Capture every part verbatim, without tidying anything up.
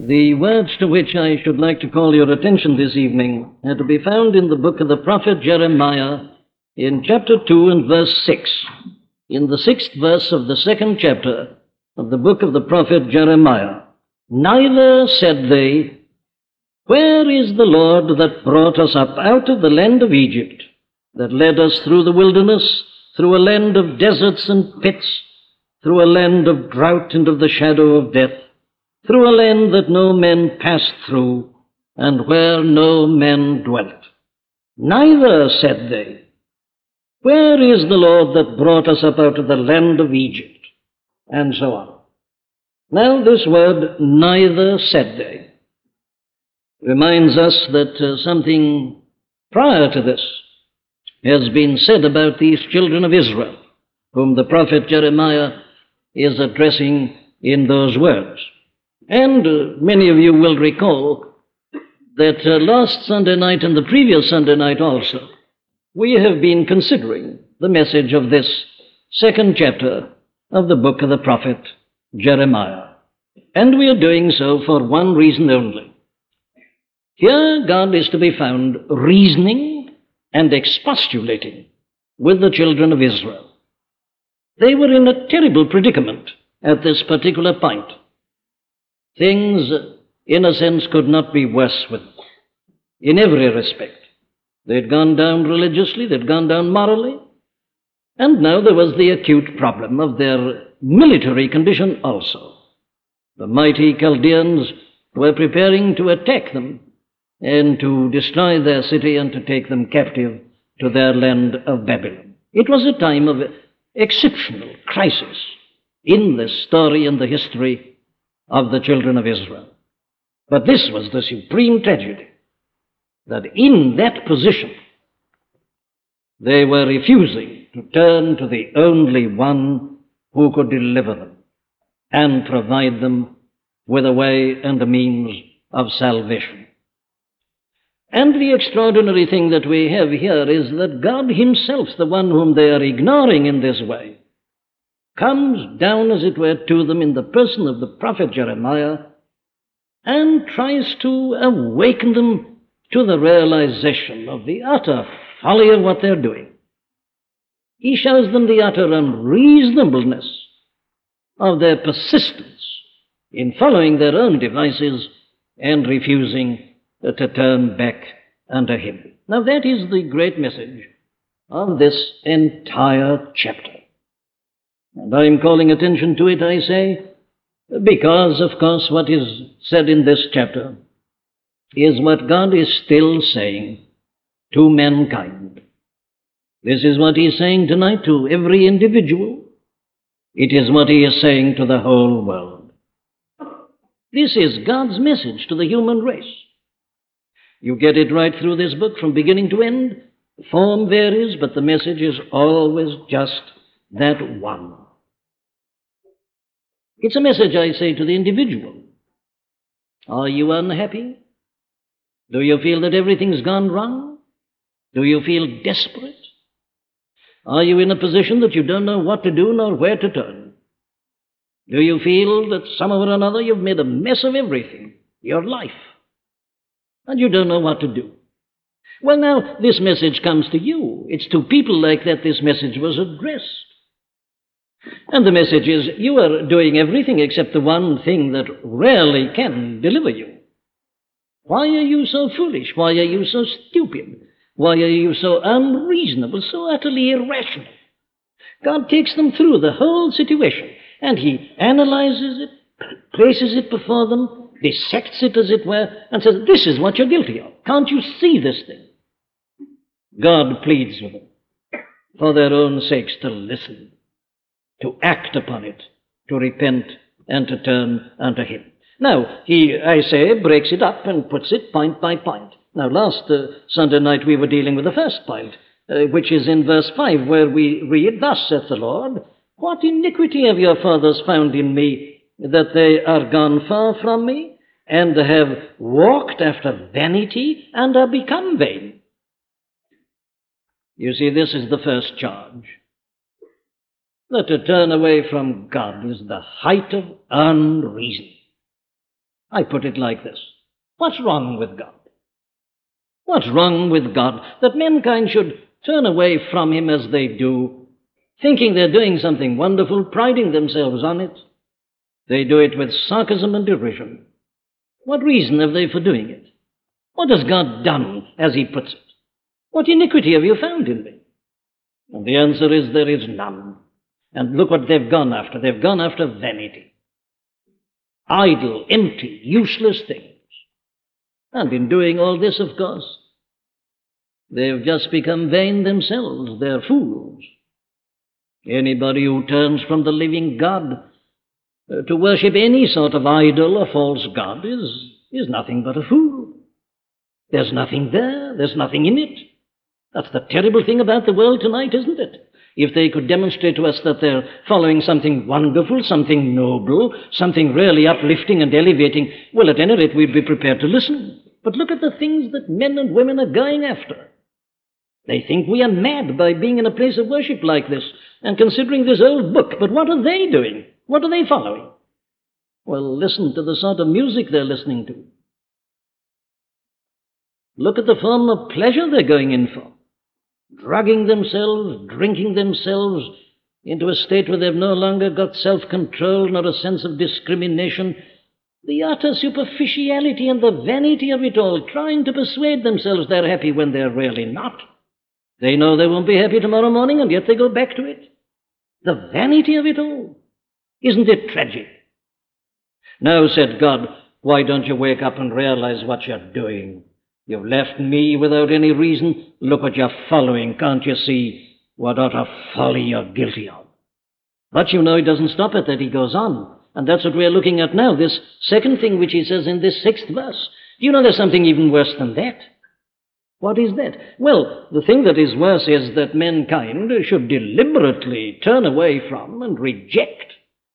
The words to which I should like to call your attention this evening are to be found in the book of the prophet Jeremiah in chapter two and verse six. In the sixth verse of the second chapter of the book of the prophet Jeremiah, "Neither said they, Where is the Lord that brought us up out of the land of Egypt, that led us through the wilderness, through a land of deserts and pits, through a land of drought and of the shadow of death, through a land that no men passed through, and where no men dwelt? Neither said they, Where is the Lord that brought us up out of the land of Egypt?" And so on. Now this word, "neither said they," reminds us that uh, something prior to this has been said about these children of Israel, whom the prophet Jeremiah is addressing in those words. And uh, many of you will recall that uh, last Sunday night and the previous Sunday night also, we have been considering the message of this second chapter of the book of the prophet Jeremiah. And we are doing so for one reason only. Here God is to be found reasoning and expostulating with the children of Israel. They were in a terrible predicament at this particular point. Things, in a sense, could not be worse with them, in every respect. They'd gone down religiously, they'd gone down morally, and now there was the acute problem of their military condition also. The mighty Chaldeans were preparing to attack them and to destroy their city and to take them captive to their land of Babylon. It was a time of exceptional crisis in the story and the history of the children of Israel. But this was the supreme tragedy, that in that position they were refusing to turn to the only one who could deliver them and provide them with a way and a means of salvation. And the extraordinary thing that we have here is that God himself, the one whom they are ignoring in this way, comes down, as it were, to them in the person of the prophet Jeremiah and tries to awaken them to the realization of the utter folly of what they're doing. He shows them the utter unreasonableness of their persistence in following their own devices and refusing to turn back unto him. Now that is the great message of this entire chapter. And I'm calling attention to it, I say, because, of course, what is said in this chapter is what God is still saying to mankind. This is what he's saying tonight to every individual. It is what he is saying to the whole world. This is God's message to the human race. You get it right through this book from beginning to end. The form varies, but the message is always just that one. It's a message, I say, to the individual. Are you unhappy? Do you feel that everything's gone wrong? Do you feel desperate? Are you in a position that you don't know what to do nor where to turn? Do you feel that somehow or another you've made a mess of everything, your life, and you don't know what to do? Well, now, this message comes to you. It's to people like that this message was addressed. And the message is, you are doing everything except the one thing that rarely can deliver you. Why are you so foolish? Why are you so stupid? Why are you so unreasonable, so utterly irrational? God takes them through the whole situation, and he analyzes it, places it before them, dissects it, as it were, and says, this is what you're guilty of. Can't you see this thing? God pleads with them, for their own sakes, to listen, to act upon it, to repent, and to turn unto him. Now, he, I say, breaks it up and puts it point by point. Now, last uh, Sunday night we were dealing with the first point, uh, which is in verse five, where we read, "Thus saith the Lord, What iniquity have your fathers found in me, that they are gone far from me, and have walked after vanity, and are become vain?" You see, this is the first charge. That to turn away from God is the height of unreason. I put it like this. What's wrong with God? What's wrong with God that mankind should turn away from him as they do, thinking they're doing something wonderful, priding themselves on it? They do it with sarcasm and derision. What reason have they for doing it? What has God done, as he puts it? What iniquity have you found in me? And the answer is there is none. And look what they've gone after. They've gone after vanity. Idle, empty, useless things. And in doing all this, of course, they've just become vain themselves. They're fools. Anybody who turns from the living God uh, to worship any sort of idol or false god is, is nothing but a fool. There's nothing there. There's nothing in it. That's the terrible thing about the world tonight, isn't it? If they could demonstrate to us that they're following something wonderful, something noble, something really uplifting and elevating, well, at any rate, we'd be prepared to listen. But look at the things that men and women are going after. They think we are mad by being in a place of worship like this and considering this old book. But what are they doing? What are they following? Well, listen to the sort of music they're listening to. Look at the form of pleasure they're going in for. Drugging themselves, drinking themselves into a state where they've no longer got self-control nor a sense of discrimination. The utter superficiality and the vanity of it all, trying to persuade themselves they're happy when they're really not. They know they won't be happy tomorrow morning, and yet they go back to it. The vanity of it all. Isn't it tragic? Now, said God, why don't you wake up and realize what you're doing? You've left me without any reason. Look what you're following. Can't you see what utter folly you're guilty of? But you know, he doesn't stop at that. He goes on. And that's what we're looking at now, this second thing which he says in this sixth verse. Do you know there's something even worse than that? What is that? Well, the thing that is worse is that mankind should deliberately turn away from and reject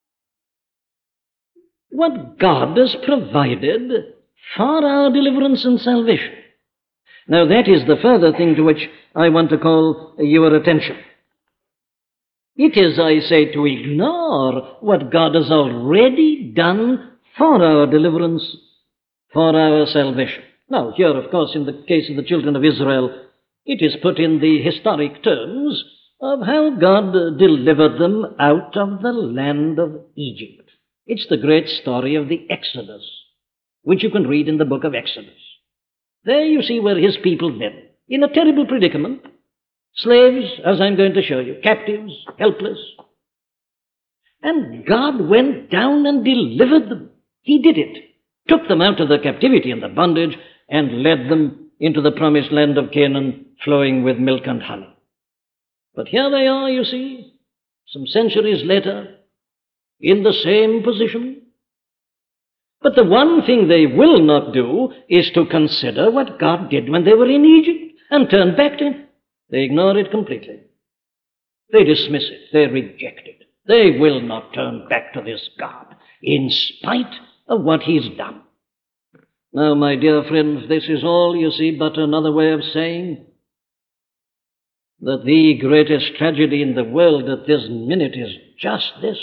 what God has provided for our deliverance and salvation. Now, that is the further thing to which I want to call your attention. It is, I say, to ignore what God has already done for our deliverance, for our salvation. Now, here, of course, in the case of the children of Israel, it is put in the historic terms of how God delivered them out of the land of Egypt. It's the great story of the Exodus, which you can read in the book of Exodus. There you see where his people lived, in a terrible predicament. Slaves, as I'm going to show you, captives, helpless. And God went down and delivered them. He did it. Took them out of the captivity and the bondage and led them into the promised land of Canaan, flowing with milk and honey. But here they are, you see, some centuries later, in the same position. But the one thing they will not do is to consider what God did when they were in Egypt and turn back to him. They ignore it completely. They dismiss it. They reject it. They will not turn back to this God in spite of what he's done. Now, my dear friends, this is all, you see, but another way of saying that the greatest tragedy in the world at this minute is just this,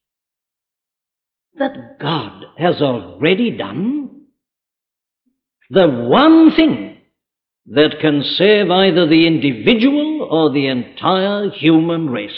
that God has already done the one thing that can save either the individual or the entire human race.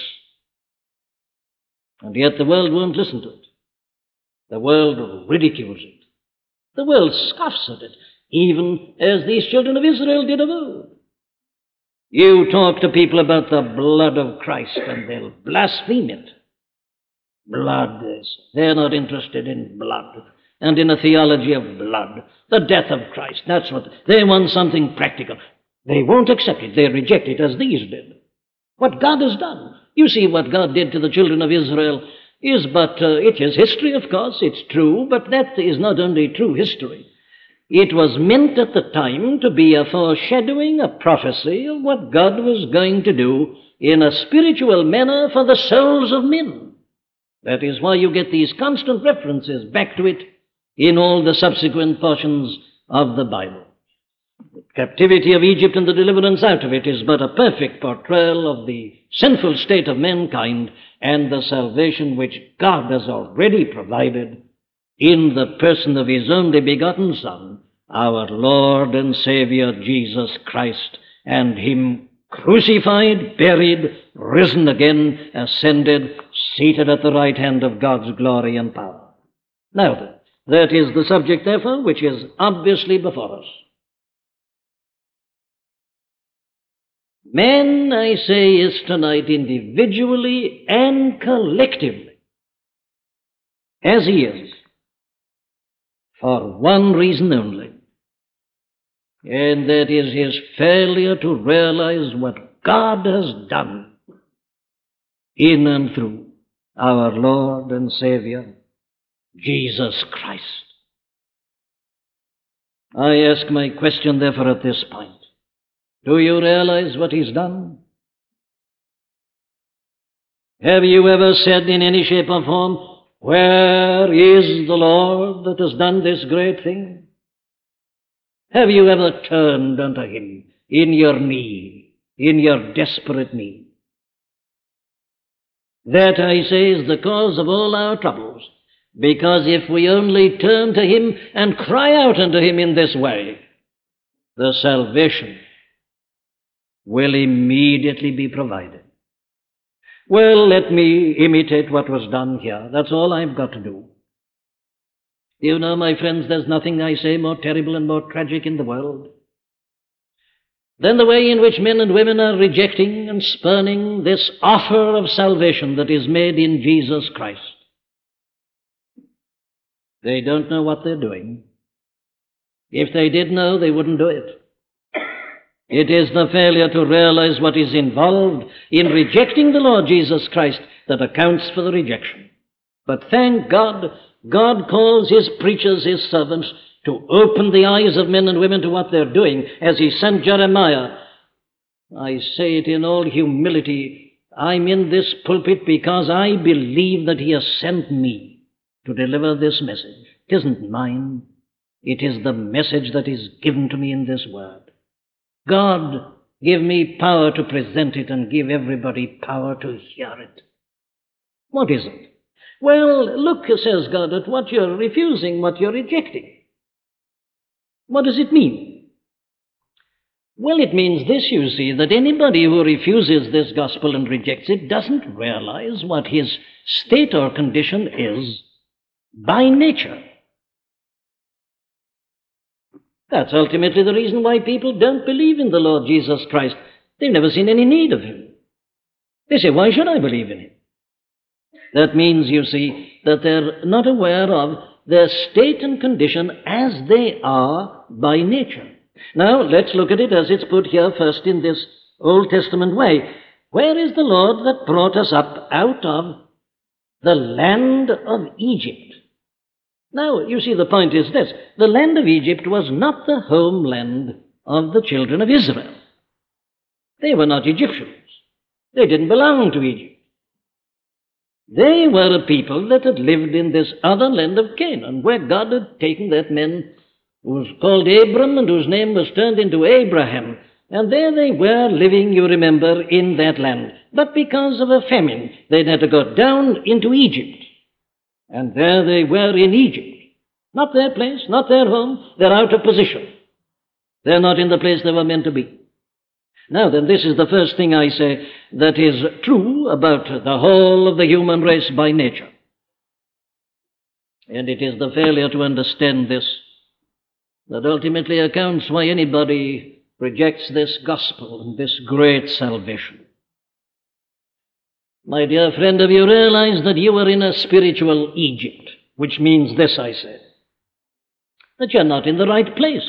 And yet the world won't listen to it. The world ridicules it. The world scoffs at it, even as these children of Israel did of old. You talk to people about the blood of Christ and they'll blaspheme it. Blood is, they're not interested in blood and in a theology of blood. The death of Christ, that's what, they want something practical. They won't accept it, they reject it as these did. What God has done. You see what God did to the children of Israel is but, uh, it is history, of course, it's true, but that is not only true history. It was meant at the time to be a foreshadowing, a prophecy of what God was going to do in a spiritual manner for the souls of men. That is why you get these constant references back to it in all the subsequent portions of the Bible. The captivity of Egypt and the deliverance out of it is but a perfect portrayal of the sinful state of mankind and the salvation which God has already provided in the person of his only begotten Son, our Lord and Savior Jesus Christ, and him crucified, buried, risen again, ascended, seated at the right hand of God's glory and power. Now then, that is the subject, therefore, which is obviously before us. Man, I say, is tonight individually and collectively, as he is, for one reason only, and that is his failure to realize what God has done in and through our Lord and Savior, Jesus Christ. I ask my question, therefore, at this point. Do you realize what he's done? Have you ever said in any shape or form, where is the Lord that has done this great thing? Have you ever turned unto him in your need, in your desperate need? That, I say, is the cause of all our troubles, because if we only turn to him and cry out unto him in this way, the salvation will immediately be provided. Well, let me imitate what was done here. That's all I've got to do. You know, my friends, there's nothing, I say, more terrible and more tragic in the world than the way in which men and women are rejecting and spurning this offer of salvation that is made in Jesus Christ. They don't know what they're doing. If they did know, they wouldn't do it. It is the failure to realize what is involved in rejecting the Lord Jesus Christ that accounts for the rejection. But thank God, God calls his preachers, his servants, to open the eyes of men and women to what they're doing, as he sent Jeremiah. I say it in all humility. I'm in this pulpit because I believe that he has sent me to deliver this message. It isn't mine. It is the message that is given to me in this word. God, give me power to present it and give everybody power to hear it. What is it? Well, look, says God, at what you're refusing, what you're rejecting. What does it mean? Well, it means this, you see, that anybody who refuses this gospel and rejects it doesn't realize what his state or condition is by nature. That's ultimately the reason why people don't believe in the Lord Jesus Christ. They've never seen any need of him. They say, why should I believe in him? That means, you see, that they're not aware of their state and condition as they are by nature. Now, let's look at it as it's put here first in this Old Testament way. Where is the Lord that brought us up out of the land of Egypt? Now, you see, the point is this. The land of Egypt was not the homeland of the children of Israel. They were not Egyptians. They didn't belong to Egypt. They were a people that had lived in this other land of Canaan, where God had taken that man who was called Abram and whose name was turned into Abraham. And there they were living, you remember, in that land. But because of a famine, they'd had to go down into Egypt. And there they were in Egypt. Not their place, not their home. They're out of position. They're not in the place they were meant to be. Now then, this is the first thing I say that is true about the whole of the human race by nature. And it is the failure to understand this that ultimately accounts why anybody rejects this gospel and this great salvation. My dear friend, have you realized that you are in a spiritual Egypt? Which means this, I say, that you're not in the right place.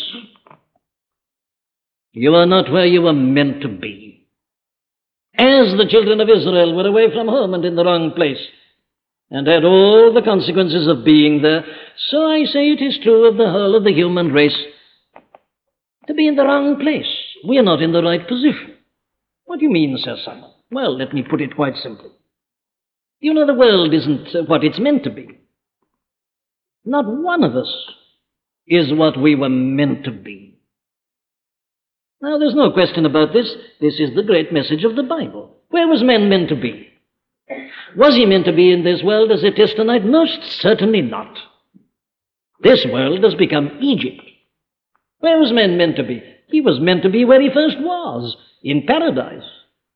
You are not where you were meant to be. As the children of Israel were away from home and in the wrong place, and had all the consequences of being there, so I say it is true of the whole of the human race to be in the wrong place. We are not in the right position. What do you mean, says someone? Well, let me put it quite simply. You know, the world isn't what it's meant to be. Not one of us is what we were meant to be. Now, there's no question about this. This is the great message of the Bible. Where was man meant to be? Was he meant to be in this world as it is tonight? Most certainly not. This world has become Egypt. Where was man meant to be? He was meant to be where he first was, in paradise.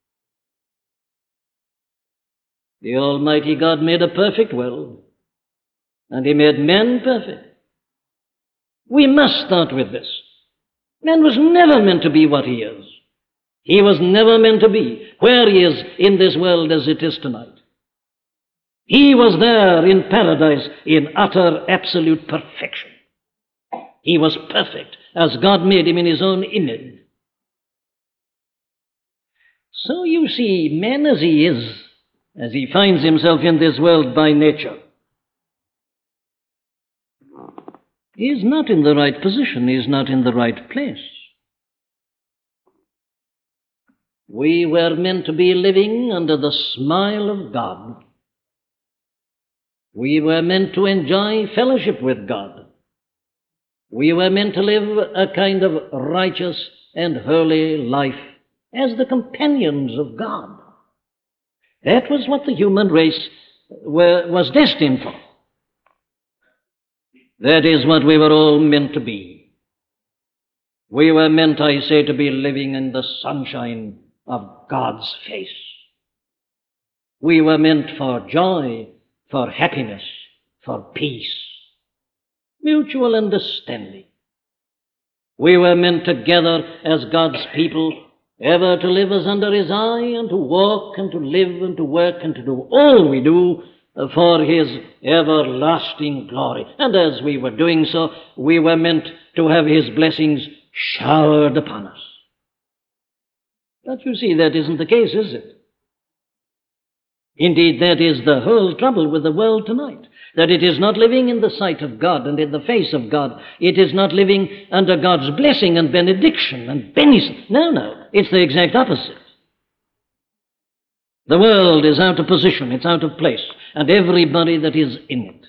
The Almighty God made a perfect world, and he made man perfect. We must start with this. Man was never meant to be what he is. He was never meant to be where he is in this world as it is tonight. He was there in paradise in utter, absolute perfection. He was perfect as God made him in his own image. So you see, man as he is, as he finds himself in this world by nature, he is not in the right position, he is not in the right place. We were meant to be living under the smile of God. We were meant to enjoy fellowship with God. We were meant to live a kind of righteous and holy life as the companions of God. That was what the human race were, was destined for. That is what we were all meant to be. We were meant, I say, to be living in the sunshine of God's face. We were meant for joy, for happiness, for peace, mutual understanding. We were meant together as God's people, ever to live as under his eye, and to walk and to live and to work and to do all we do for his everlasting glory. And as we were doing so, we were meant to have his blessings showered upon us. But you see, that isn't the case, is it? Indeed, that is the whole trouble with the world tonight, that it is not living in the sight of God and in the face of God. It is not living under God's blessing and benediction and benison. No, no, it's the exact opposite. The world is out of position, it's out of place, and everybody that is in it.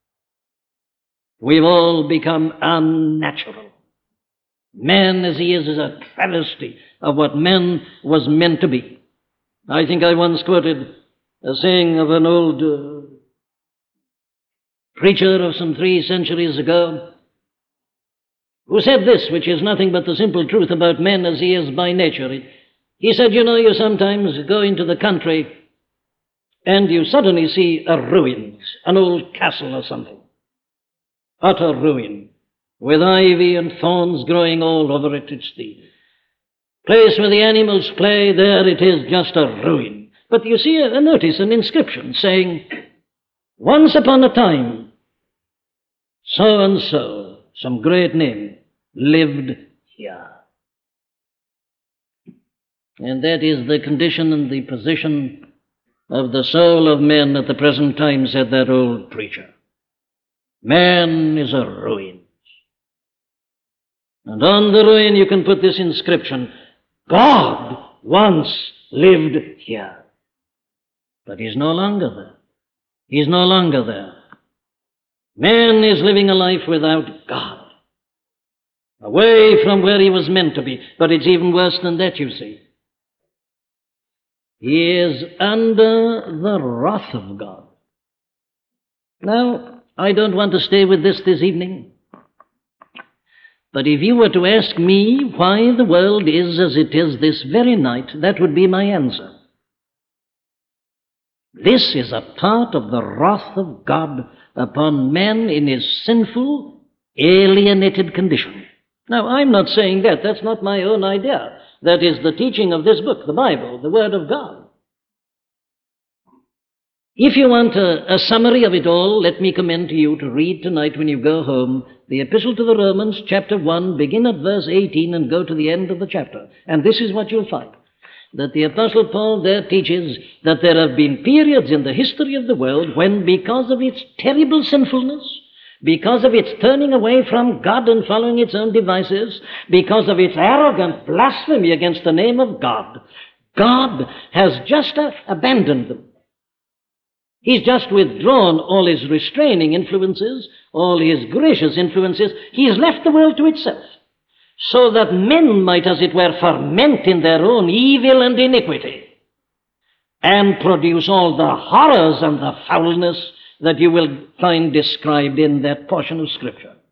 We've all become unnatural. Man as he is is a travesty of what man was meant to be. I think I once quoted a saying of an old uh, preacher of some three centuries ago, who said this, which is nothing but the simple truth about man as he is by nature. He said, you know, you sometimes go into the country and you suddenly see a ruin, an old castle or something, utter ruin, with ivy and thorns growing all over it. It's the place where the animals play. There it is, just a ruin. But you see a, a notice, an inscription saying, once upon a time, so-and-so, some great name, lived here. And that is the condition and the position of the soul of men at the present time, said that old preacher. Man is a ruin. And on the ruin you can put this inscription, God once lived here. But he's no longer there. He's no longer there. Man is living a life without God, away from where he was meant to be. But it's even worse than that, you see. He is under the wrath of God. Now, I don't want to stay with this this evening. But if you were to ask me why the world is as it is this very night, that would be my answer. This is a part of the wrath of God upon man in his sinful, alienated condition. Now, I'm not saying that. That's not my own idea. That is the teaching of this book, the Bible, the Word of God. If you want a, a summary of it all, let me commend to you to read tonight when you go home the Epistle to the Romans, chapter one, begin at verse eighteen and go to the end of the chapter. And this is what you'll find, that the Apostle Paul there teaches that there have been periods in the history of the world when, because of its terrible sinfulness, because of its turning away from God and following its own devices, because of its arrogant blasphemy against the name of God, God has just uh, abandoned them. He's just withdrawn all his restraining influences, all his gracious influences. He's left the world to itself, so that men might, as it were, ferment in their own evil and iniquity, and produce all the horrors and the foulness that you will find described in that portion of Scripture.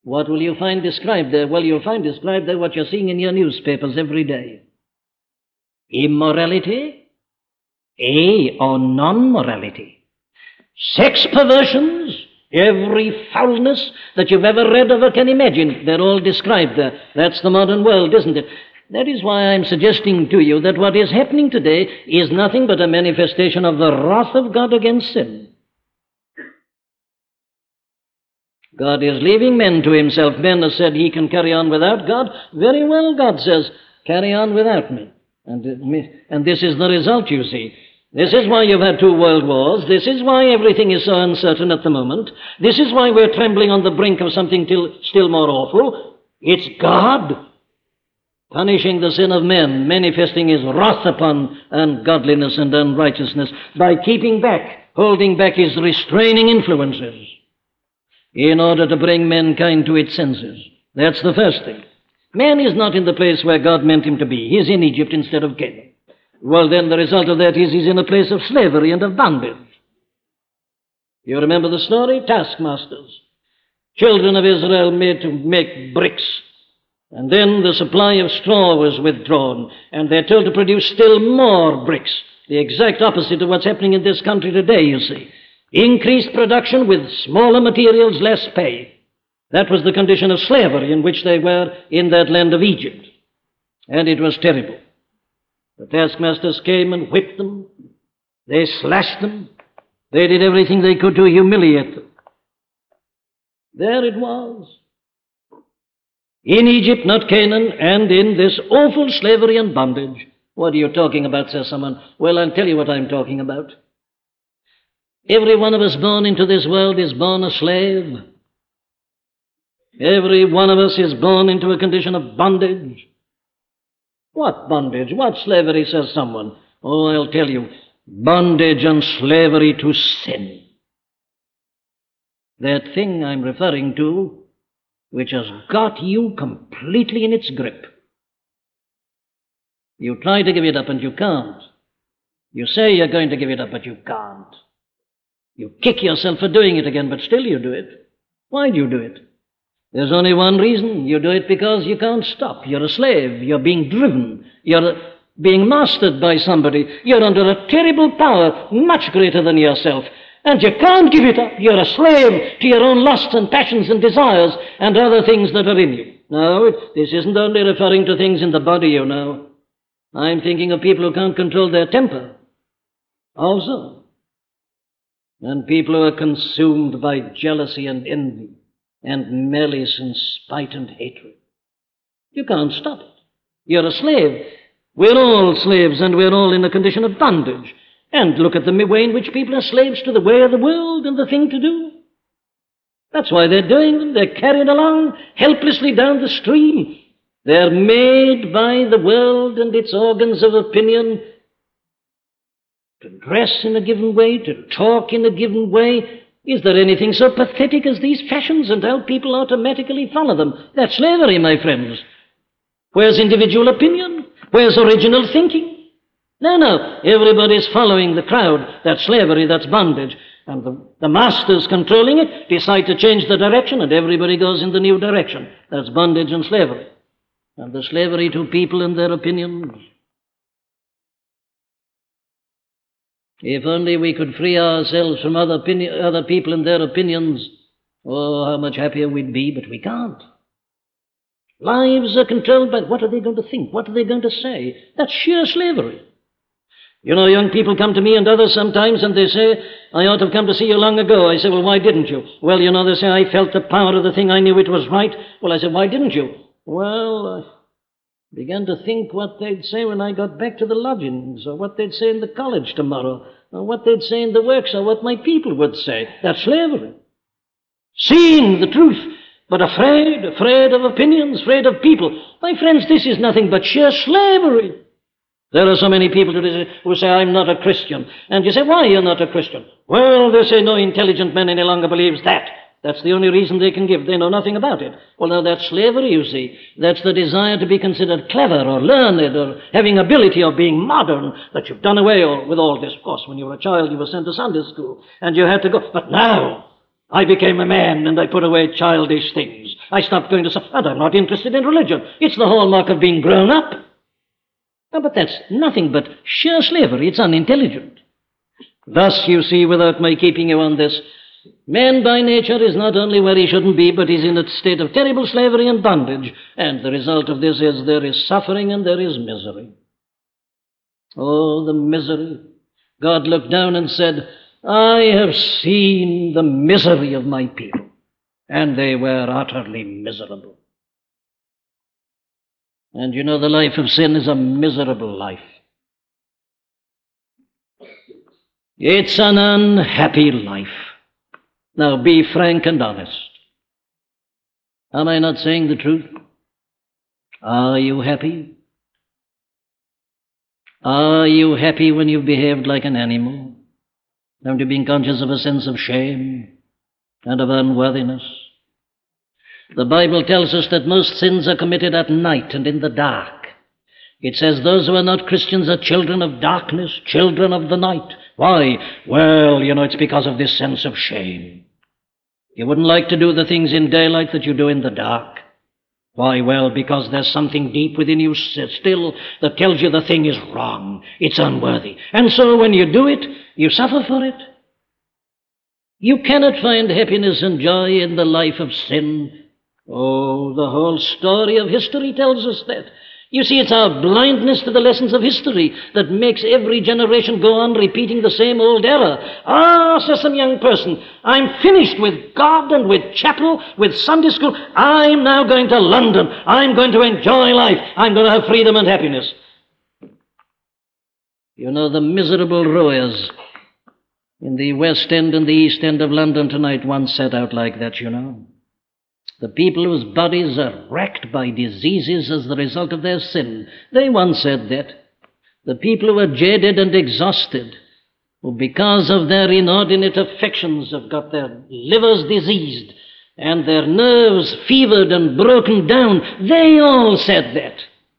What will you find described there? Well, you'll find described there what you're seeing in your newspapers every day. Immorality, A, or non-morality. Sex perversions, every foulness that you've ever read of or can imagine, they're all described there. That's the modern world, isn't it? That is why I'm suggesting to you that what is happening today is nothing but a manifestation of the wrath of God against sin. God is leaving men to himself. Men have said he can carry on without God. Very well, God says, carry on without me. And, and this is the result, you see. This is why you've had two world wars. This is why everything is so uncertain at the moment. This is why we're trembling on the brink of something till, still more awful. It's God punishing the sin of men, manifesting his wrath upon ungodliness and unrighteousness by keeping back, holding back his restraining influences in order to bring mankind to its senses. That's the first thing. Man is not in the place where God meant him to be. He's in Egypt instead of Canaan. Well, then the result of that is he's in a place of slavery and of bondage. You remember the story? Taskmasters. Children of Israel made to make bricks. And then the supply of straw was withdrawn, and they're told to produce still more bricks. The exact opposite of what's happening in this country today, you see. Increased production with smaller materials, less pay. That was the condition of slavery in which they were in that land of Egypt. And it was terrible. The taskmasters came and whipped them. They slashed them. They did everything they could to humiliate them. There it was. In Egypt, not Canaan, and in this awful slavery and bondage. What are you talking about, says someone? Well, I'll tell you what I'm talking about. Every one of us born into this world is born a slave. Every one of us is born into a condition of bondage. What bondage? What slavery, says someone? Oh, I'll tell you. Bondage and slavery to sin. That thing I'm referring to, which has got you completely in its grip. You try to give it up and you can't. You say you're going to give it up, but you can't. You kick yourself for doing it again, but still you do it. Why do you do it? There's only one reason. You do it because you can't stop. You're a slave. You're being driven. You're being mastered by somebody. You're under a terrible power, much greater than yourself. And you can't give it up. You're a slave to your own lusts and passions and desires and other things that are in you. No, this isn't only referring to things in the body, you know. I'm thinking of people who can't control their temper also. And people who are consumed by jealousy and envy and malice and spite and hatred. You can't stop it. You're a slave. We're all slaves, and we're all in a condition of bondage. And look at the way in which people are slaves to the way of the world and the thing to do. That's why they're doing them. They're carried along helplessly down the stream. They're made by the world and its organs of opinion to dress in a given way, to talk in a given way. Is there anything so pathetic as these fashions and how people automatically follow them? That's slavery, my friends. Where's individual opinion? Where's original thinking? No, no, everybody's following the crowd. That's slavery, that's bondage. And the, the masters controlling it decide to change the direction, and everybody goes in the new direction. That's bondage and slavery. And the slavery to people and their opinions. If only we could free ourselves from other, opinion, other people and their opinions, oh, how much happier we'd be, but we can't. Lives are controlled by what are they going to think, what are they going to say. That's sheer slavery. You know, young people come to me and others sometimes and they say, I ought to have come to see you long ago. I say, well, why didn't you? Well, you know, they say, I felt the power of the thing, I knew it was right. Well, I said, why didn't you? Well, I began to think what they'd say when I got back to the lodgings, or what they'd say in the college tomorrow, or what they'd say in the works, or what my people would say. That's slavery. Seeing the truth, but afraid, afraid of opinions, afraid of people. My friends, this is nothing but sheer slavery. There are so many people today who say, I'm not a Christian. And you say, why you're not a Christian? Well, they say no intelligent man any longer believes that. That's the only reason they can give. They know nothing about it. Well, now that's slavery, you see. That's the desire to be considered clever or learned or having ability or being modern that you've done away with all this. Of course, when you were a child, you were sent to Sunday school and you had to go. But now, I became a man and I put away childish things. I stopped going to some, and I'm not interested in religion. It's the hallmark of being grown up. No, but that's nothing but sheer slavery. It's unintelligent. Thus, you see, without my keeping you on this, man by nature is not only where he shouldn't be, but he's in a state of terrible slavery and bondage. And the result of this is there is suffering and there is misery. Oh, the misery. God looked down and said, I have seen the misery of my people, and they were utterly miserable. And you know, the life of sin is a miserable life. It's an unhappy life. Now, be frank and honest. Am I not saying the truth? Are you happy? Are you happy when you've behaved like an animal? Haven't you been conscious of a sense of shame and of unworthiness? The Bible tells us that most sins are committed at night and in the dark. It says those who are not Christians are children of darkness, children of the night. Why? Well, you know, it's because of this sense of shame. You wouldn't like to do the things in daylight that you do in the dark. Why? Well, because there's something deep within you still that tells you the thing is wrong. It's unworthy. And so when you do it, you suffer for it. You cannot find happiness and joy in the life of sin. Oh, the whole story of history tells us that. You see, it's our blindness to the lessons of history that makes every generation go on repeating the same old error. Ah, says some young person, I'm finished with God and with chapel, with Sunday school. I'm now going to London. I'm going to enjoy life. I'm going to have freedom and happiness. You know, the miserable rowers in the West End and the East End of London tonight once set out like that, you know. The people whose bodies are racked by diseases as the result of their sin. They once said that. The people who are jaded and exhausted, who because of their inordinate affections have got their livers diseased and their nerves fevered and broken down, they all said that.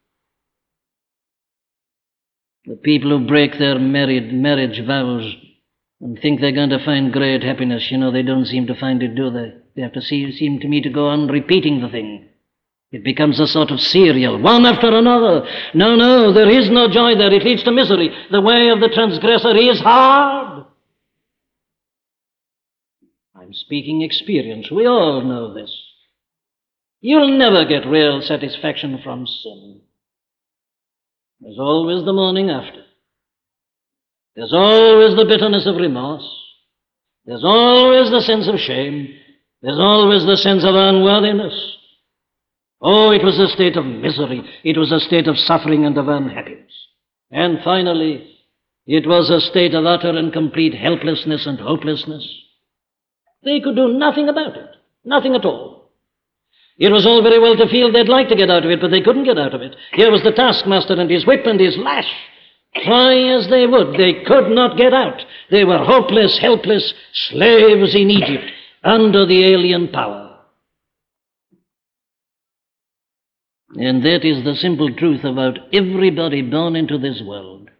The people who break their married marriage vows and think they're going to find great happiness, you know, they don't seem to find it, do they? They have to see, seem to me to go on repeating the thing. It becomes a sort of serial, one after another. No, no, there is no joy there. It leads to misery. The way of the transgressor is hard. I'm speaking experience. We all know this. You'll never get real satisfaction from sin. There's always the morning after. There's always the bitterness of remorse. There's always the sense of shame. There's always the sense of unworthiness. Oh, it was a state of misery. It was a state of suffering and of unhappiness. And finally, it was a state of utter and complete helplessness and hopelessness. They could do nothing about it. Nothing at all. It was all very well to feel they'd like to get out of it, but they couldn't get out of it. Here was the taskmaster and his whip and his lash. Try as they would, they could not get out. They were hopeless, helpless slaves in Egypt under the alien power. And that is the simple truth about everybody born into this world.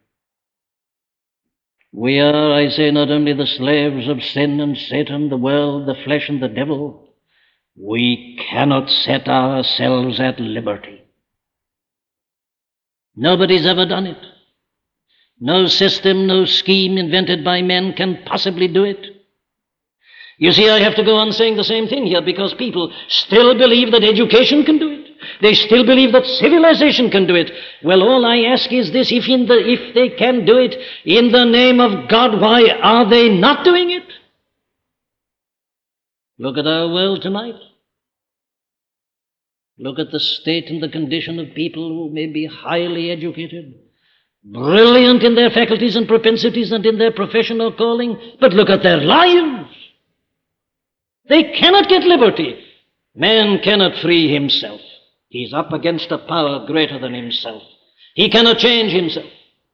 We are, I say, not only the slaves of sin and Satan, the world, the flesh and the devil. We cannot set ourselves at liberty. Nobody's ever done it. No system, no scheme invented by men can possibly do it. You see, I have to go on saying the same thing here because people still believe that education can do it. They still believe that civilization can do it. Well, all I ask is this, if, in the, if they can do it in the name of God, why are they not doing it? Look at our world tonight. Look at the state and the condition of people who may be highly educated, brilliant in their faculties and propensities and in their professional calling, but look at their lives. They cannot get liberty. Man cannot free himself. He's up against a power greater than himself. He cannot change himself.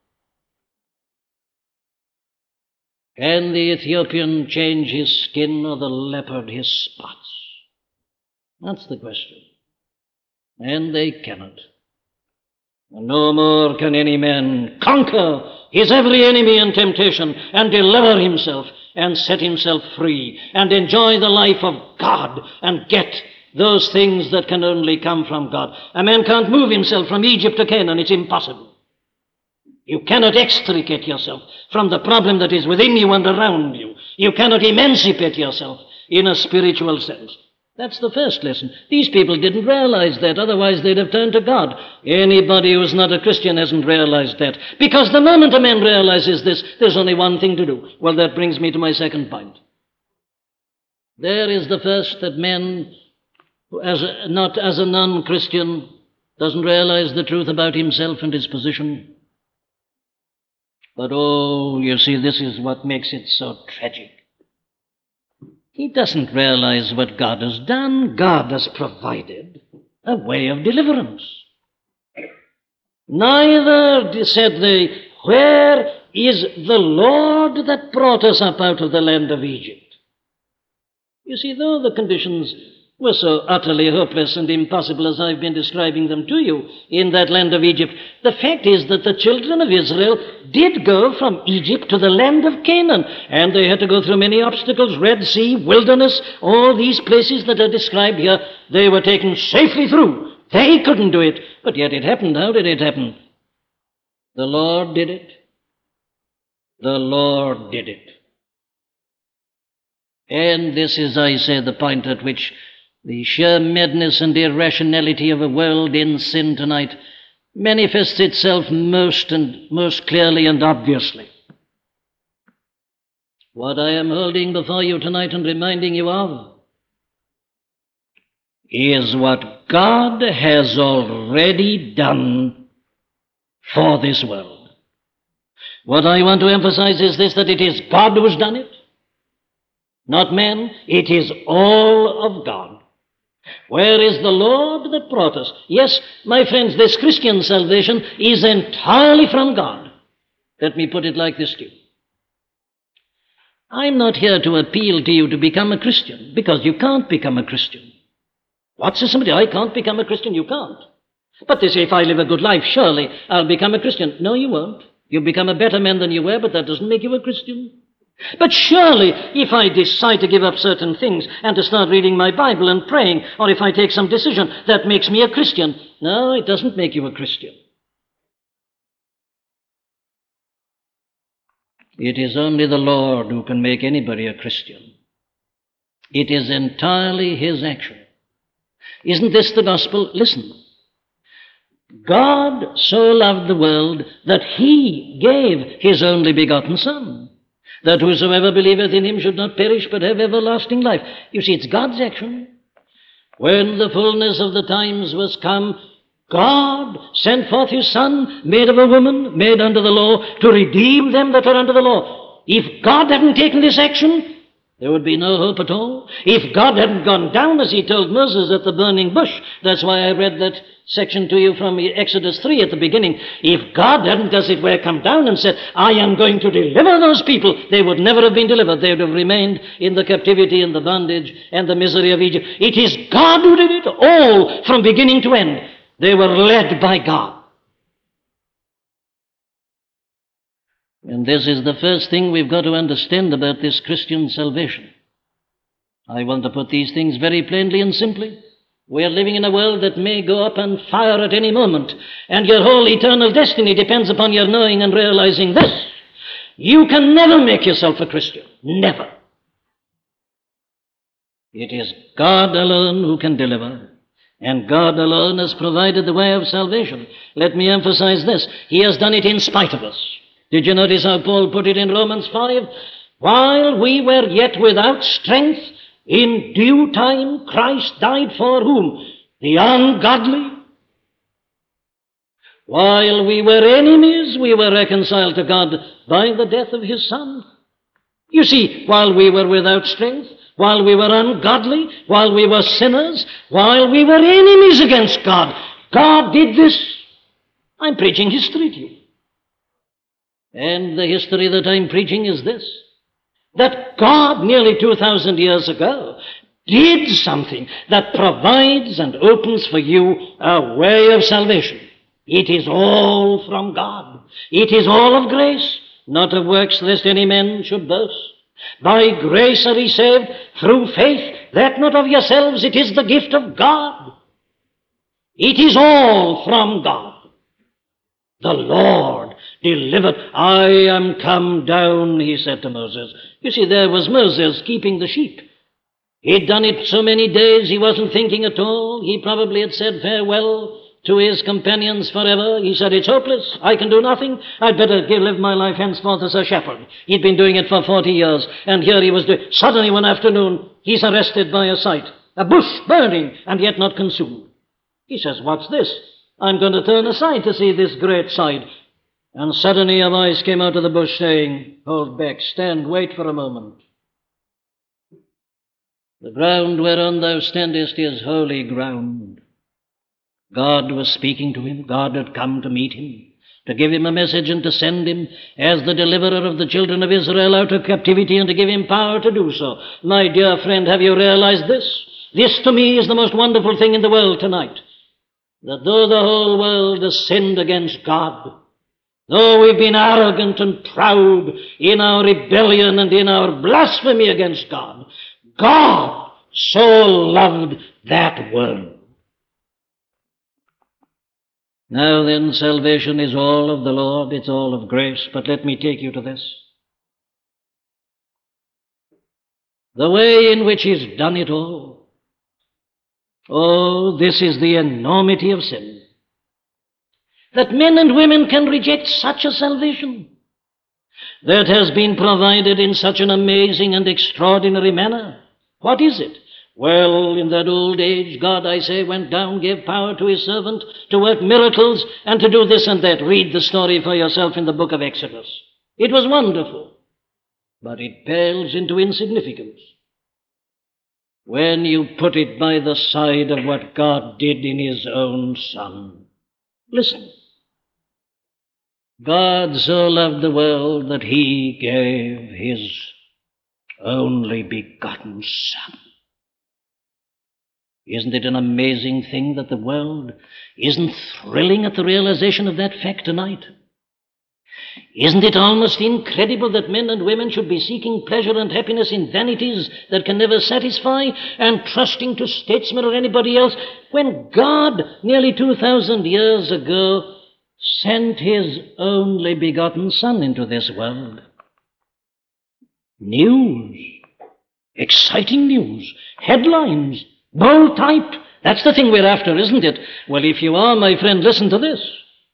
Can the Ethiopian change his skin or the leopard his spots? That's the question. And they cannot. No more can any man conquer his every enemy and temptation and deliver himself and set himself free and enjoy the life of God and get those things that can only come from God. A man can't move himself from Egypt to Canaan. It's impossible. You cannot extricate yourself from the problem that is within you and around you. You cannot emancipate yourself in a spiritual sense. That's the first lesson. These people didn't realize that, otherwise they'd have turned to God. Anybody who's not a Christian hasn't realized that. Because the moment a man realizes this, there's only one thing to do. Well, that brings me to my second point. There is the first, that man, as a, not as a non-Christian, doesn't realize the truth about himself and his position. But oh, you see, this is what makes it so tragic. He doesn't realize what God has done. God has provided a way of deliverance. Neither said they, where is the Lord that brought us up out of the land of Egypt? You see, though the conditions were so utterly hopeless and impossible as I've been describing them to you in that land of Egypt, the fact is that the children of Israel did go from Egypt to the land of Canaan, and they had to go through many obstacles, Red Sea, wilderness, all these places that are described here. They were taken safely through. They couldn't do it, but yet it happened. How did it happen? The Lord did it. The Lord did it. And this is, I say, the point at which the sheer madness and irrationality of a world in sin tonight manifests itself most and most clearly and obviously. What I am holding before you tonight and reminding you of is what God has already done for this world. What I want to emphasize is this, that it is God who has done it, not man. It is all of God. Where is the Lord that brought us? Yes, my friends, this Christian salvation is entirely from God. Let me put it like this to you. I'm not here to appeal to you to become a Christian, because you can't become a Christian. What says somebody? I can't become a Christian. You can't. But they say, if I live a good life, surely I'll become a Christian. No, you won't. You'll become a better man than you were, but that doesn't make you a Christian. But surely, if I decide to give up certain things and to start reading my Bible and praying, or if I take some decision, that makes me a Christian. No, it doesn't make you a Christian. It is only the Lord who can make anybody a Christian. It is entirely His action. Isn't this the gospel? Listen. God so loved the world that He gave His only begotten Son, that whosoever believeth in Him should not perish but have everlasting life. You see, it's God's action. When the fullness of the times was come, God sent forth His Son, made of a woman, made under the law, to redeem them that are under the law. If God hadn't taken this action, there would be no hope at all. If God hadn't gone down, as He told Moses at the burning bush, that's why I read that section to you from Exodus three at the beginning. If God hadn't, as it were, come down and said, I am going to deliver those people, they would never have been delivered. They would have remained in the captivity and the bondage and the misery of Egypt. It is God who did it all from beginning to end. They were led by God. And this is the first thing we've got to understand about this Christian salvation. I want to put these things very plainly and simply. We are living in a world that may go up on fire at any moment, and your whole eternal destiny depends upon your knowing and realizing this. You can never make yourself a Christian. Never. It is God alone who can deliver, and God alone has provided the way of salvation. Let me emphasize this. He has done it in spite of us. Did you notice how Paul put it in Romans five? While we were yet without strength, in due time Christ died for whom? The ungodly. While we were enemies, we were reconciled to God by the death of His Son. You see, while we were without strength, while we were ungodly, while we were sinners, while we were enemies against God, God did this. I'm preaching history to you. And the history that I'm preaching is this, that God nearly two thousand years ago did something that provides and opens for you a way of salvation. It is all from God. It is all of grace, not of works, lest any man should boast. By grace are ye saved through faith, that not of yourselves, it is the gift of God. It is all from God. The Lord delivered. I am come down, he said to Moses. You see, there was Moses keeping the sheep. He'd done it so many days, he wasn't thinking at all. He probably had said farewell to his companions forever. He said, it's hopeless. I can do nothing. I'd better give, live my life henceforth as a shepherd. He'd been doing it for forty years, and here he was doing. Suddenly one afternoon, he's arrested by a sight. A bush burning, and yet not consumed. He says, what's this? I'm going to turn aside to see this great sight. And suddenly a voice came out of the bush saying, hold back, stand, wait for a moment. The ground whereon thou standest is holy ground. God was speaking to him. God had come to meet him, to give him a message and to send him as the deliverer of the children of Israel out of captivity and to give him power to do so. My dear friend, have you realized this? This to me is the most wonderful thing in the world tonight. That though the whole world has sinned against God, though we've been arrogant and proud in our rebellion and in our blasphemy against God, God so loved that world. Now then, salvation is all of the Lord, it's all of grace, but let me take you to this. The way in which He's done it all. Oh, this is the enormity of sin. That men and women can reject such a salvation that has been provided in such an amazing and extraordinary manner. What is it? Well, in that old age, God, I say, went down, gave power to His servant to work miracles and to do this and that. Read the story for yourself in the book of Exodus. It was wonderful, but it pales into insignificance when you put it by the side of what God did in His own Son. Listen. God so loved the world that He gave His only begotten Son. Isn't it an amazing thing that the world isn't thrilling at the realization of that fact tonight? Isn't it almost incredible that men and women should be seeking pleasure and happiness in vanities that can never satisfy and trusting to statesmen or anybody else when God, nearly two thousand years ago, sent His only begotten Son into this world? News, exciting news, headlines, bold type. That's the thing we're after, isn't it? Well, if you are, my friend, listen to this.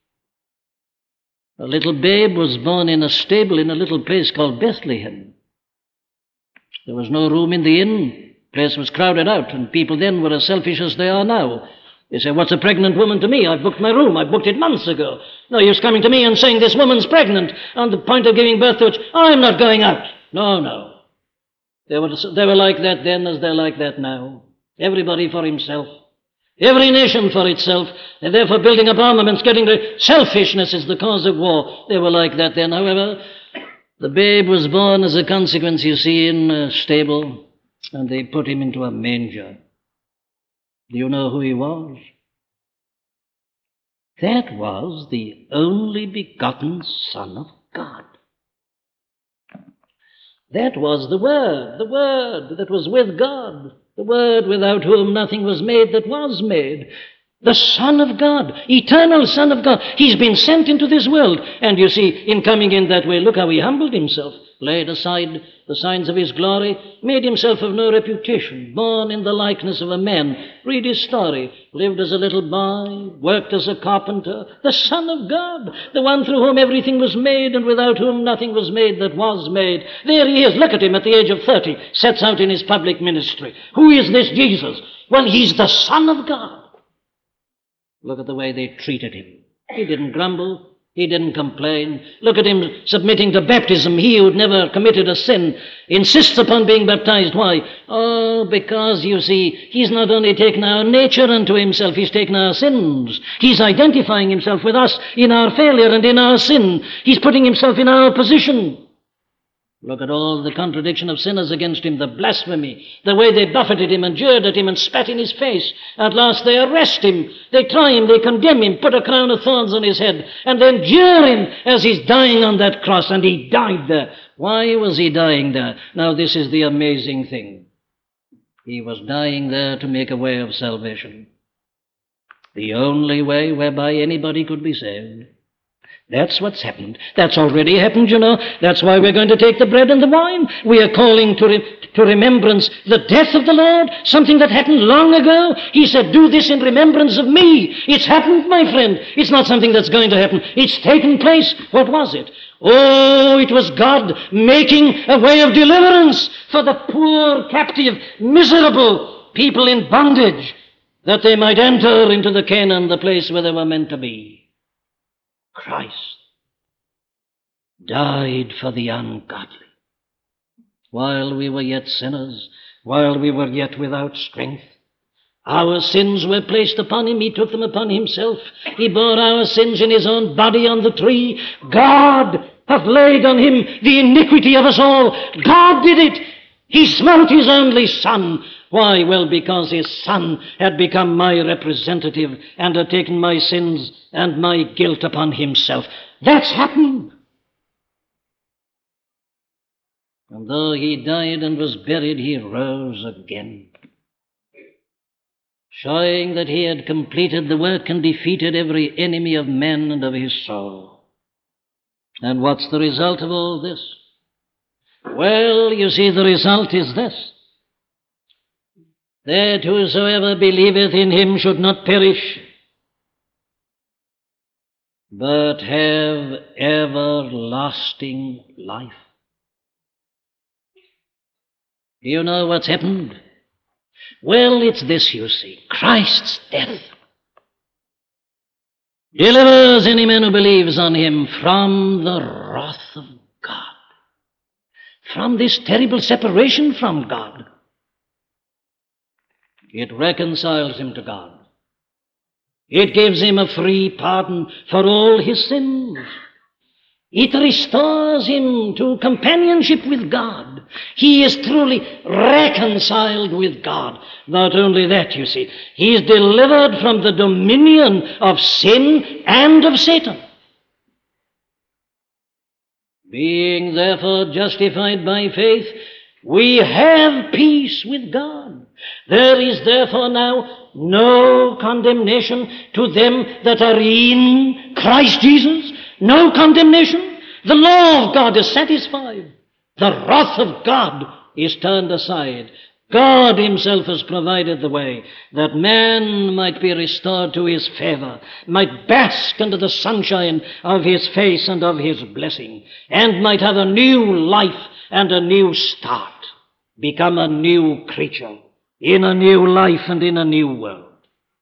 A little babe was born in a stable in a little place called Bethlehem. There was no room in the inn. The place was crowded out, and people then were as selfish as they are now. They say, what's a pregnant woman to me? I've booked my room. I booked it months ago. No use coming to me and saying this woman's pregnant on the point of giving birth to it. I'm not going out. No, no. They were, they were like that then as they're like that now. Everybody for himself. Every nation for itself. They're therefore building up armaments, getting rid. Selfishness is the cause of war. They were like that then. However, the babe was born as a consequence, you see, in a stable, and they put him into a manger. Do you know who he was? That was the only begotten Son of God. That was the Word, the Word that was with God, the Word without whom nothing was made that was made. The Son of God, eternal Son of God. He's been sent into this world. And you see, in coming in that way, look how He humbled Himself, laid aside the signs of His glory, made Himself of no reputation, born in the likeness of a man. Read His story. Lived as a little boy, worked as a carpenter. The Son of God, the one through whom everything was made and without whom nothing was made that was made. There He is. Look at Him at the age of thirty, sets out in His public ministry. Who is this Jesus? Well, He's the Son of God. Look at the way they treated Him. He didn't grumble. He didn't complain. Look at Him submitting to baptism. He who'd never committed a sin insists upon being baptized. Why? Oh, because, you see, He's not only taken our nature unto Himself, He's taken our sins. He's identifying Himself with us in our failure and in our sin. He's putting Himself in our position. Look at all the contradiction of sinners against Him, the blasphemy, the way they buffeted Him and jeered at Him and spat in His face. At last they arrest Him, they try Him, they condemn Him, put a crown of thorns on His head, and then jeer Him as He's dying on that cross, and He died there. Why was He dying there? Now this is the amazing thing. He was dying there to make a way of salvation. The only way whereby anybody could be saved. That's what's happened. That's already happened, you know. That's why we're going to take the bread and the wine. We are calling to, re- to remembrance the death of the Lord, something that happened long ago. He said, do this in remembrance of me. It's happened, my friend. It's not something that's going to happen. It's taken place. What was it? Oh, it was God making a way of deliverance for the poor, captive, miserable people in bondage, that they might enter into the Canaan, the place where they were meant to be. Christ died for the ungodly. While we were yet sinners, while we were yet without strength, our sins were placed upon him. He took them upon himself. He bore our sins in his own body on the tree. God hath laid on him the iniquity of us all. God did it. He smote his only Son. Why? Well, because his Son had become my representative and had taken my sins and my guilt upon himself. That's happened. And though he died and was buried, he rose again, showing that he had completed the work and defeated every enemy of man and of his soul. And what's the result of all this? Well, you see, the result is this: that whosoever believeth in him should not perish, but have everlasting life. Do you know what's happened? Well, it's this, you see. Christ's death delivers any man who believes on him from the wrath of God, from this terrible separation from God. It reconciles him to God. It gives him a free pardon for all his sins. It restores him to companionship with God. He is truly reconciled with God. Not only that, you see, he is delivered from the dominion of sin and of Satan. Being therefore justified by faith, we have peace with God. There is therefore now no condemnation to them that are in Christ Jesus. No condemnation. The law of God is satisfied. The wrath of God is turned aside. God himself has provided the way that man might be restored to his favor, might bask under the sunshine of his face and of his blessing, and might have a new life and a new start, become a new creature in a new life and in a new world.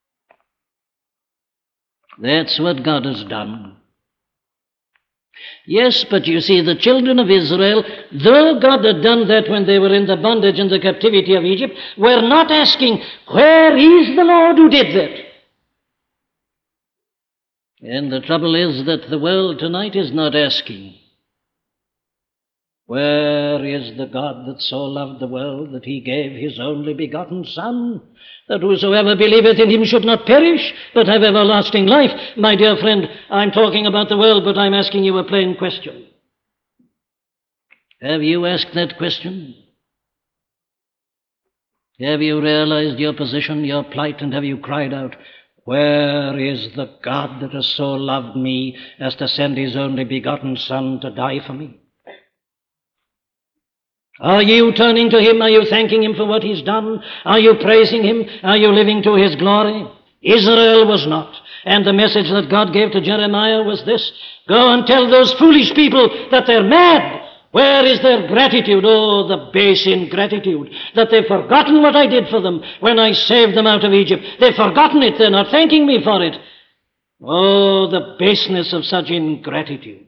That's what God has done. Yes, but you see, the children of Israel, though God had done that when they were in the bondage and the captivity of Egypt, were not asking, where is the Lord who did that? And the trouble is that the world tonight is not asking, where is the God that so loved the world that he gave his only begotten Son, that whosoever believeth in him should not perish, but have everlasting life? My dear friend, I'm talking about the world, but I'm asking you a plain question. Have you asked that question? Have you realized your position, your plight, and have you cried out, where is the God that has so loved me as to send his only begotten Son to die for me? Are you turning to him? Are you thanking him for what he's done? Are you praising him? Are you living to his glory? Israel was not. And the message that God gave to Jeremiah was this: go and tell those foolish people that they're mad. Where is their gratitude? Oh, the base ingratitude, that they've forgotten what I did for them when I saved them out of Egypt. They've forgotten it. They're not thanking me for it. Oh, the baseness of such ingratitude.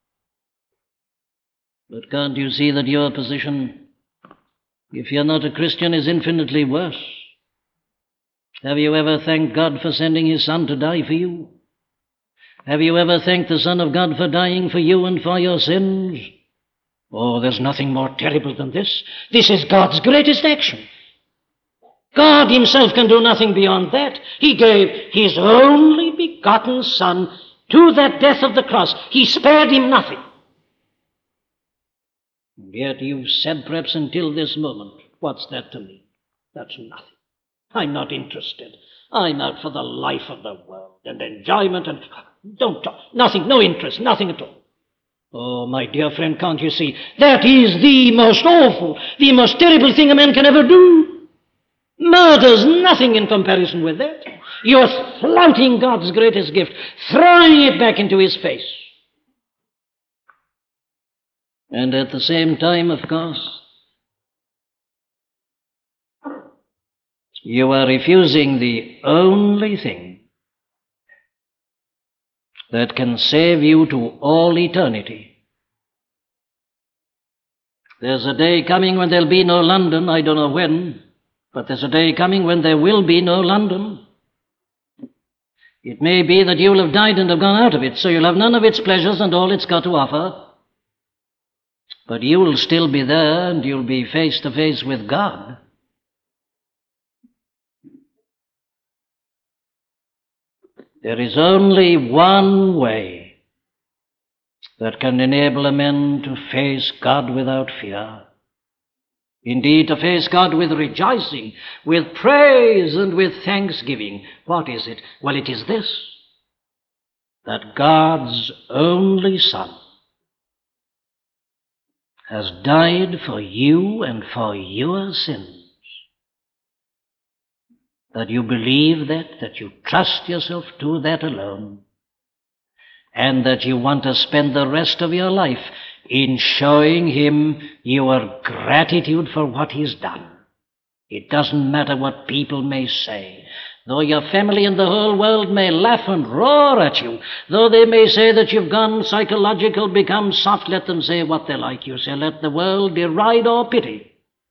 But can't you see that your position, if you're not a Christian, is infinitely worse? Have you ever thanked God for sending his Son to die for you? Have you ever thanked the Son of God for dying for you and for your sins? Oh, there's nothing more terrible than this. This is God's greatest action. God himself can do nothing beyond that. He gave his only begotten Son to that death of the cross. He spared him nothing. Yet you've said perhaps until this moment, what's that to me? That's nothing. I'm not interested. I'm out for the life of the world and enjoyment and... Don't talk. Nothing, no interest, nothing at all. Oh, my dear friend, can't you see? That is the most awful, the most terrible thing a man can ever do. Murder's nothing in comparison with that. You're flouting God's greatest gift, throwing it back into his face. And at the same time, of course, you are refusing the only thing that can save you to all eternity. There's a day coming when there'll be no London, I don't know when, but there's a day coming when there will be no London. It may be that you'll have died and have gone out of it, so you'll have none of its pleasures and all it's got to offer. But you'll still be there, and you'll be face to face with God. There is only one way that can enable a man to face God without fear. Indeed, to face God with rejoicing, with praise, and with thanksgiving. What is it? Well, it is this, that God's only Son has died for you and for your sins. That you believe that, that you trust yourself to that alone, and that you want to spend the rest of your life in showing him your gratitude for what he's done. It doesn't matter what people may say. Though your family and the whole world may laugh and roar at you, though they may say that you've gone psychological, become soft, let them say what they like. You say, let the world deride or pity.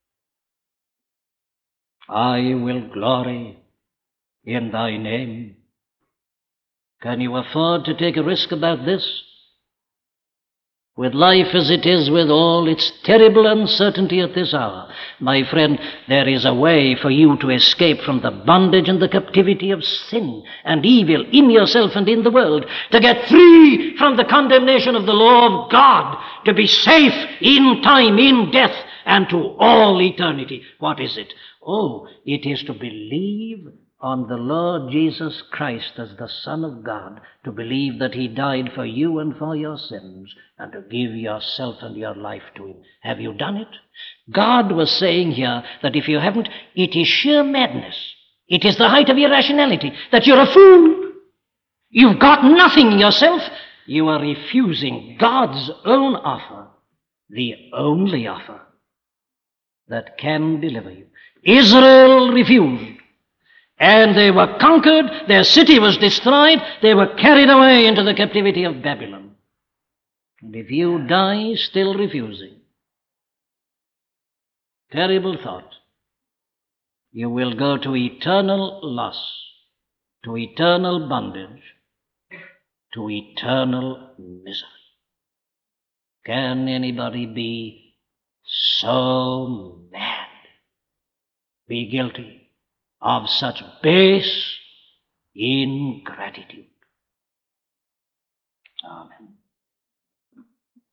I will glory in thy name. Can you afford to take a risk about this? With life as it is, with all its terrible uncertainty at this hour, my friend, there is a way for you to escape from the bondage and the captivity of sin and evil in yourself and in the world, to get free from the condemnation of the law of God, to be safe in time, in death, and to all eternity. What is it? Oh, it is to believe on the Lord Jesus Christ as the Son of God, to believe that he died for you and for your sins, and to give yourself and your life to him. Have you done it? God was saying here that if you haven't, it is sheer madness. It is the height of irrationality, that you're a fool. You've got nothing in yourself. You are refusing God's own offer, the only offer that can deliver you. Israel refused. And they were conquered, their city was destroyed, they were carried away into the captivity of Babylon. And if you die still refusing, terrible thought, you will go to eternal loss, to eternal bondage, to eternal misery. Can anybody be so mad, be guilty of such base ingratitude? Amen.